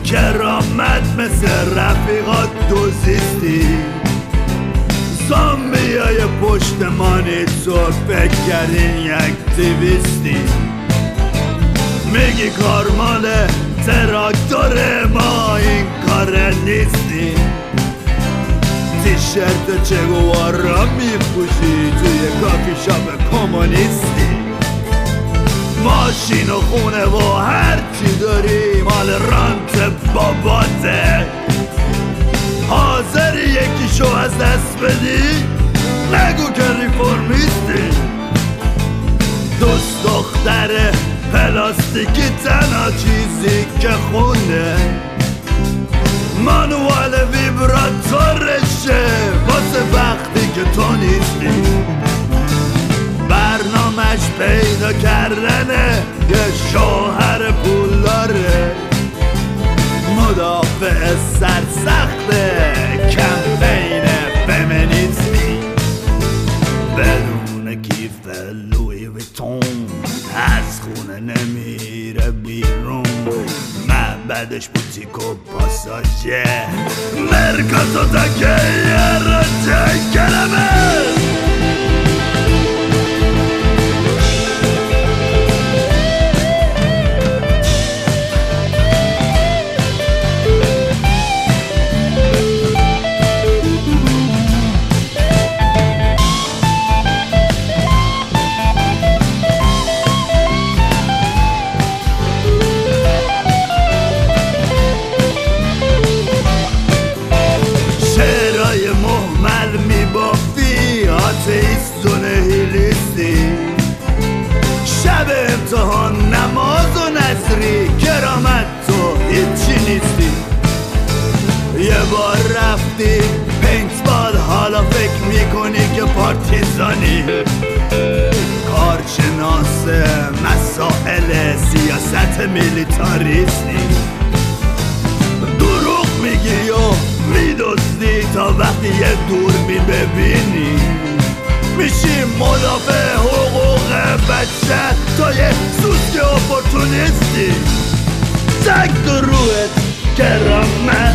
کرامت مثل رفیقات دوزیستی، زامبیای پشتمانی تو فکر کردین یک دیویستی. میگی کار مال تراکتور، ما این کار نیستی. تیشرت چگوارا میپوشی توی کافی شاپ کمونیستی. ماشین و خونه و هرچی داری مال رانت باباته. حاضری یکیشو از دست بدی؟ نگو که ریفورمیستی. دوست دختر پلاستیکی تنها چیزی که خونه مانوال ویبراتورشه واسه وقتی که تو نیستی. برنامه‌اش پیدا کردنه یه شوهر پولداره، مدافع سرسخته کمپین فمینیستی. بدون کیف لوی ویتون از خونه نمیره بیرون، معبدش بوتیک و پاساژه، مرکاتو تکیه را کلمه. آتئیستون هیلیستی، شب امتحان نماز و نظری، کرامت تو هیچی نیستی. یه بار رفتی پینتبال حالا فکر میکنی که پارتیزانی، کارشناس مسائل سیاست میلیتاریستی. دروغ میگی و میدزدی تا وقتی یه دوربین ببینی، میشی مدافع حقوق بشر تا یه سوسک اپورتونیستی. تک تو روحت کرامت